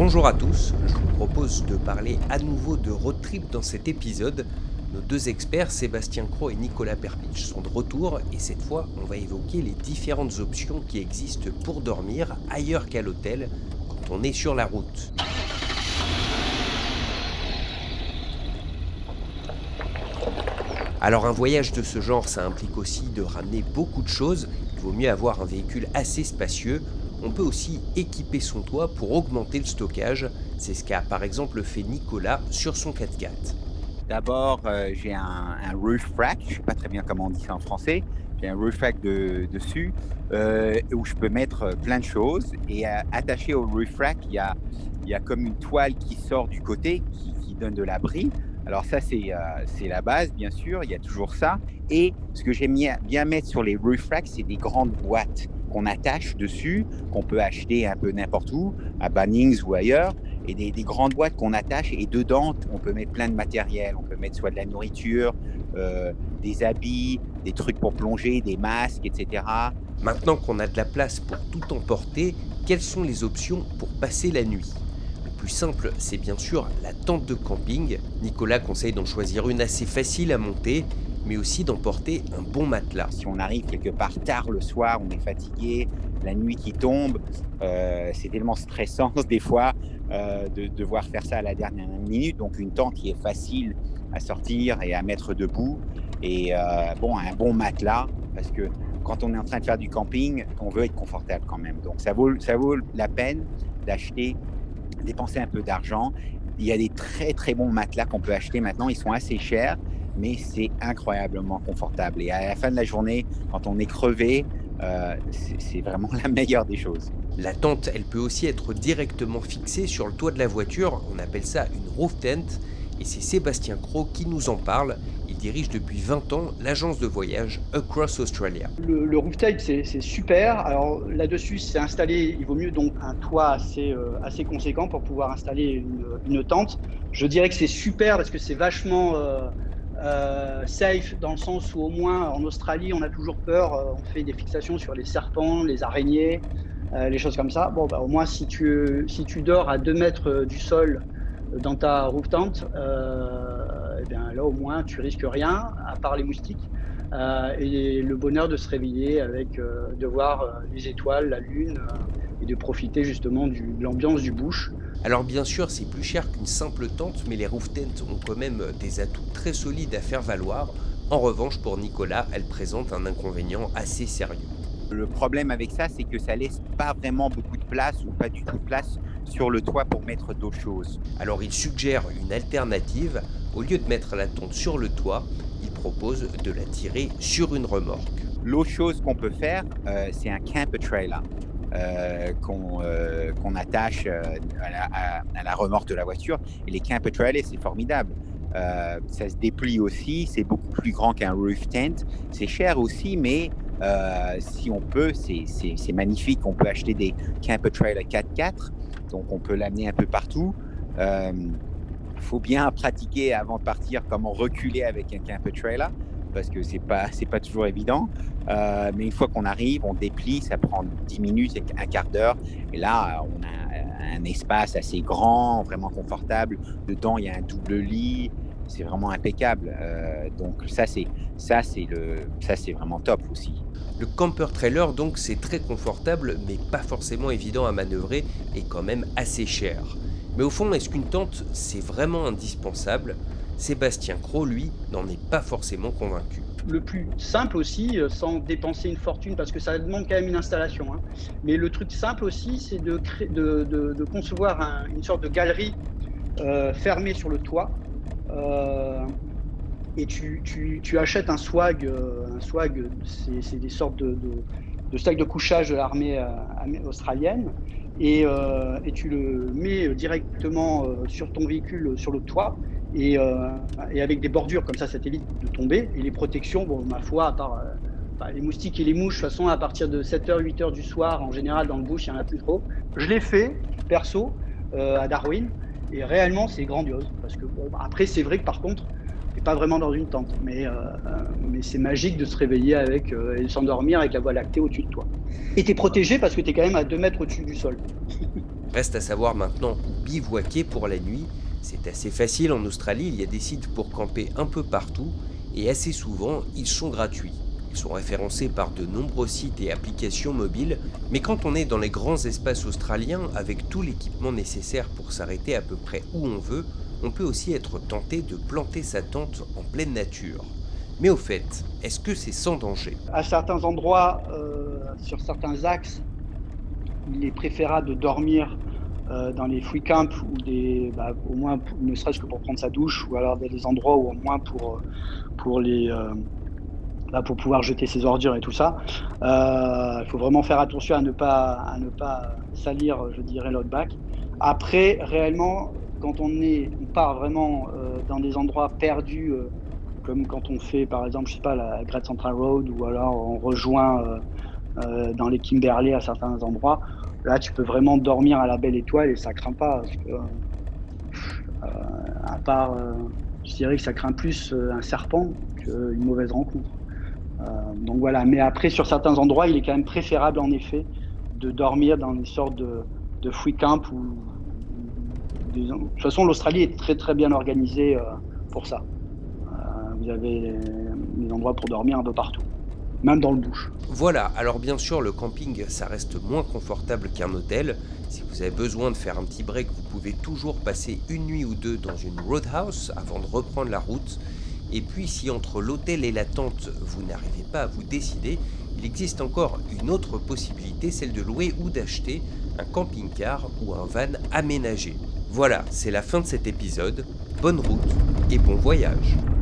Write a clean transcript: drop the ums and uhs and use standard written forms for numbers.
Bonjour à tous, je vous propose de parler à nouveau de road trip dans cet épisode. Nos deux experts, Sébastien Cros et Nicolas Perpich, sont de retour et cette fois, on va évoquer les différentes options qui existent pour dormir ailleurs qu'à l'hôtel quand on est sur la route. Alors un voyage de ce genre, ça implique aussi de ramener beaucoup de choses. Il vaut mieux avoir un véhicule assez spacieux. On peut aussi équiper son toit pour augmenter le stockage. C'est ce qu'a par exemple fait Nicolas sur son 4x4. D'abord, j'ai un roof rack, je ne sais pas très bien comment on dit ça en français. J'ai un roof rack dessus où je peux mettre plein de choses. Et attaché au roof rack, il y a comme une toile qui sort du côté, qui donne de l'abri. Alors ça, c'est la base, bien sûr, il y a toujours ça. Et ce que j'aime bien mettre sur les roof racks, c'est des grandes boîtes qu'on attache dessus, qu'on peut acheter un peu n'importe où, à Bunnings ou ailleurs. Et des grandes boîtes qu'on attache et dedans, on peut mettre plein de matériel. On peut mettre soit de la nourriture, des habits, des trucs pour plonger, des masques, etc. Maintenant qu'on a de la place pour tout emporter, quelles sont les options pour passer la nuit ? Le plus simple, c'est bien sûr la tente de camping. Nicolas conseille d'en choisir une assez facile à monter, mais aussi d'emporter un bon matelas. Si on arrive quelque part tard le soir, on est fatigué, la nuit qui tombe, c'est tellement stressant des fois de devoir faire ça à la dernière minute. Donc une tente qui est facile à sortir et à mettre debout. Et un bon matelas, parce que quand on est en train de faire du camping, on veut être confortable quand même. Donc ça vaut la peine dépenser un peu d'argent. Il y a des très très bons matelas qu'on peut acheter maintenant, ils sont assez chers, mais c'est incroyablement confortable. Et à la fin de la journée, quand on est crevé, c'est vraiment la meilleure des choses. La tente, elle peut aussi être directement fixée sur le toit de la voiture, on appelle ça une roof tent, et c'est Sébastien Cros qui nous en parle. Il dirige depuis 20 ans l'agence de voyage Across Australia. Le roof type, c'est super. Alors là-dessus, c'est installé, il vaut mieux donc un toit assez conséquent pour pouvoir installer une tente. Je dirais que c'est super parce que c'est vachement safe dans le sens où au moins en Australie, on a toujours peur. On fait des fixations sur les serpents, les araignées, les choses comme ça. Bon, au moins si tu dors à 2 mètres du sol dans ta roof tent, eh bien là au moins tu risques rien à part les moustiques et le bonheur de se réveiller avec de voir les étoiles, la lune et de profiter justement de l'ambiance du bush. Alors bien sûr, c'est plus cher qu'une simple tente, mais les roof tents ont quand même des atouts très solides à faire valoir. En revanche, pour Nicolas, elles présentent un inconvénient assez sérieux. Le problème avec ça, c'est que ça laisse pas vraiment beaucoup de place ou pas du tout de place sur le toit pour mettre d'autres choses. Alors il suggère une alternative. Au lieu de mettre la tente sur le toit, il propose de la tirer sur une remorque. L'autre chose qu'on peut faire, c'est un camper trailer qu'on attache à la remorque de la voiture. Et les camper trailers, c'est formidable. Ça se déplie aussi, c'est beaucoup plus grand qu'un roof tent. C'est cher aussi, mais si on peut, c'est magnifique. On peut acheter des camper trailers 4x4, donc on peut l'amener un peu partout. Faut bien pratiquer avant de partir comment reculer avec un camper trailer parce que c'est pas toujours évident. Mais une fois qu'on arrive, on déplie, ça prend 10 minutes, un quart d'heure. Et là, on a un espace assez grand, vraiment confortable. Dedans, il y a un double lit. C'est vraiment impeccable. Donc ça, c'est vraiment top aussi. Le camper trailer, donc, c'est très confortable, mais pas forcément évident à manœuvrer et quand même assez cher. Mais au fond, est-ce qu'une tente, c'est vraiment indispensable ? Sébastien Cros, lui, n'en est pas forcément convaincu. Le plus simple aussi, sans dépenser une fortune, parce que ça demande quand même une installation, hein. Mais le truc simple aussi, c'est de concevoir une sorte de galerie fermée sur le toit. Et tu achètes un swag, c'est des sortes de sacs de couchage de l'armée australienne, et tu le mets directement sur ton véhicule, sur le toit, et avec des bordures, comme ça t'évite de tomber. Et les protections, bon, ma foi, à part les moustiques et les mouches, de toute façon, à partir de 7h, 8h du soir, en général, dans le bush, il n'y en a plus trop. Je l'ai fait, perso, à Darwin, et réellement, c'est grandiose. Parce que, bon, après, c'est vrai que par contre, t'es pas vraiment dans une tente, mais c'est magique de se réveiller avec et de s'endormir avec la Voie lactée au-dessus de toi. Et t'es protégé parce que t'es quand même à 2 mètres au-dessus du sol. Reste à savoir maintenant où bivouaquer pour la nuit. C'est assez facile en Australie, il y a des sites pour camper un peu partout et assez souvent ils sont gratuits. Ils sont référencés par de nombreux sites et applications mobiles, mais quand on est dans les grands espaces australiens avec tout l'équipement nécessaire pour s'arrêter à peu près où on veut, on peut aussi être tenté de planter sa tente en pleine nature. Mais au fait, est-ce que c'est sans danger ? À certains endroits, sur certains axes, il est préférable de dormir dans les free camps ou au moins ne serait-ce que pour prendre sa douche, ou alors des endroits où au moins pour pouvoir jeter ses ordures et tout ça. Il faut vraiment faire attention à ne pas salir, je dirais, l'outback. Après, réellement, quand on part vraiment dans des endroits perdus, comme quand on fait par exemple, je sais pas, la Great Central Road, ou alors on rejoint dans les Kimberley à certains endroits. Là, tu peux vraiment dormir à la belle étoile et ça craint pas. Parce que, à part, je dirais que ça craint plus un serpent qu'une mauvaise rencontre. Donc voilà. Mais après, sur certains endroits, il est quand même préférable en effet de dormir dans des sortes de free camp. De toute façon, l'Australie est très très bien organisée pour ça. Vous avez des endroits pour dormir un peu partout, même dans le bush. Voilà, alors bien sûr le camping ça reste moins confortable qu'un hôtel. Si vous avez besoin de faire un petit break, vous pouvez toujours passer une nuit ou deux dans une roadhouse avant de reprendre la route. Et puis si entre l'hôtel et la tente vous n'arrivez pas à vous décider, il existe encore une autre possibilité, celle de louer ou d'acheter un camping-car ou un van aménagé. Voilà, c'est la fin de cet épisode. Bonne route et bon voyage.